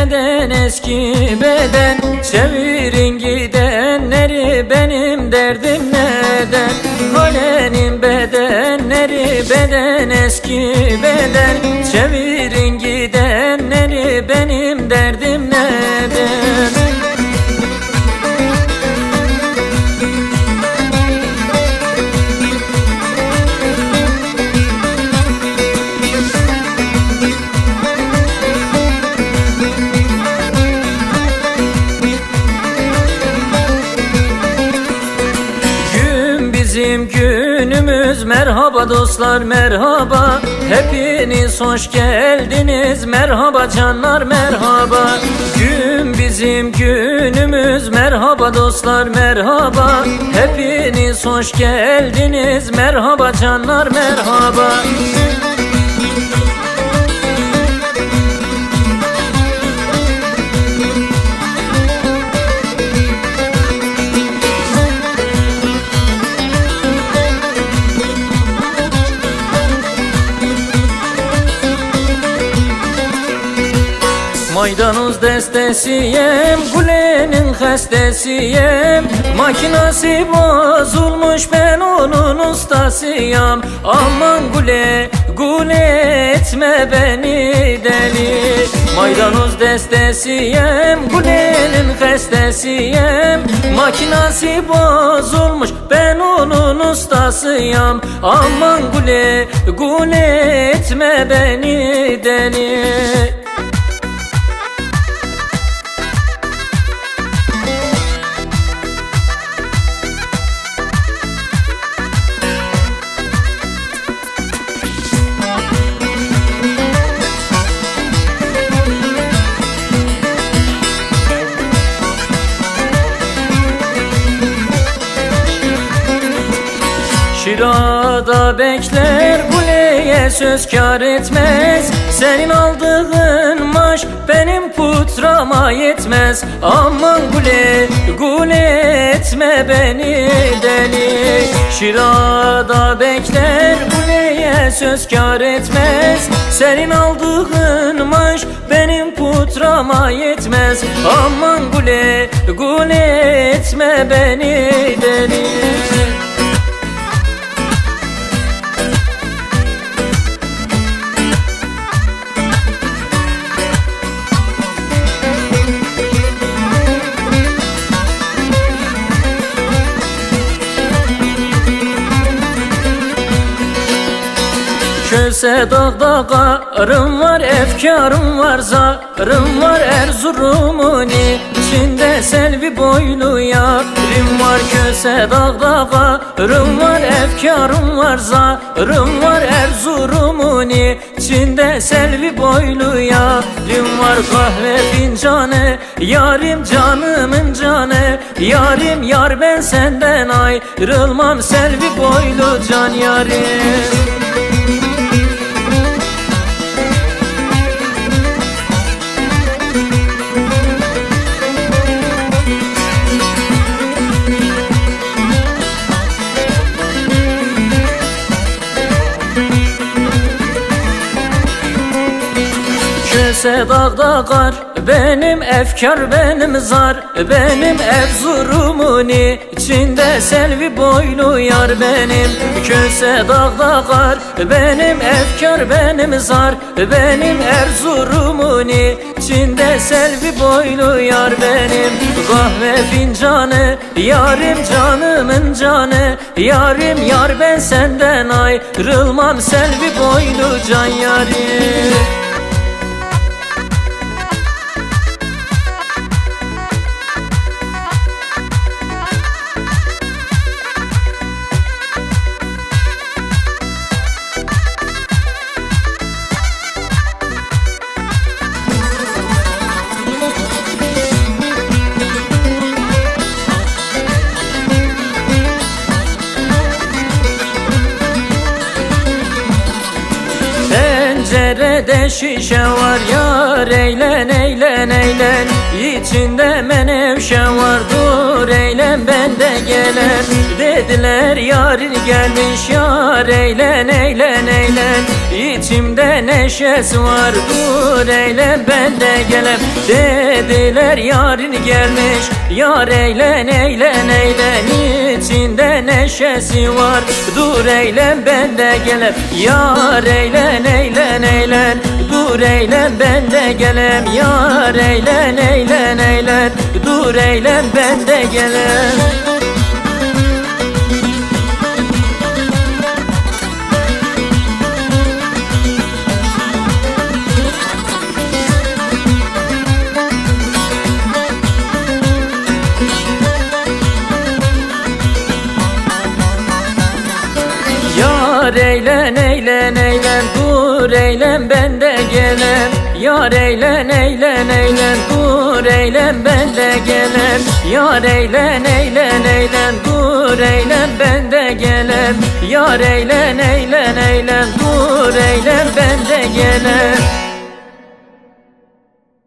beden eski beden, çevirin gidenleri, benim derdim neden? Halenin bedenleri, beden eski beden, çevirin gidenleri, benim derdim neden? Bizim günümüz, merhaba dostlar merhaba, hepiniz hoş geldiniz, merhaba canlar merhaba. Gün bizim günümüz, merhaba dostlar merhaba, hepiniz hoş geldiniz, merhaba canlar merhaba. Maydanoz destesiyem, Güle'nin xəstəsiyəm, makinası bozulmuş, ben onun ustasıyam. Aman Güle, Güle etme beni deli. Maydanoz destesiyem, Güle'nin xəstəsiyəm, makinası bozulmuş, ben onun ustasıyam. Aman Güle, Güle etme beni deli. Şirada bekler, Güle'ye söz kar etmez, senin aldığın maaş benim putrama yetmez. Aman Güle, Güle etme beni deli. Şirada bekler, Güle'ye söz kar etmez, senin aldığın maaş benim putrama yetmez. Aman Güle, Güle etme beni deli. Köse dağda qarım var, efkarım var, zarım var, Erzurum'un içinde selvi boylu yarim var. Köse dağda qarım var, efkarım var, zarım var, Erzurum'un içinde selvi boylu yarim var. Kahve fincanı yarim, canımın canı yarim, yar ben senden ayrılmam, selvi boylu can yarim. Köse dağda qar benim, efkar benim, zar benim, Erzurum'un içinde selvi boylu yar benim. Köse dağda qar benim, efkar benim, zar benim, Erzurum'un içinde selvi boylu yar benim. Kahve fincanı yarim, canımın canı yarim, yar ben senden ayrılmam, selvi boylu can yarim. pencerede şişe var. Yar eğlen eğlen eğlen, içinde menevşe var. Dur eğlen ben de gelem, dediler yarın gelmiş. Yar eğlen eğlen eğlen, içimde neşesi var. Dur eğlen ben de gelem, dediler yarın gelmiş. Yar eğlen eğlen eğlen, içinde neşesi var. Dur eğlen ben de gelem, yar eğlen eğlen eğlen. Dur eğlen ben de gelem, yar eğlen eğlen eğlen. Dur eğlen ben de gelem. Yar eğlen eğlen eğlen, dur eğlen ben de gelem. Yar eğlen eğlen eğlen, dur eğlen ben de gelem. Yar eğlen eğlen eğlen, dur eğlen ben de gelem. Yar eğlen eğlen eğlen, dur eğlen ben de gelem.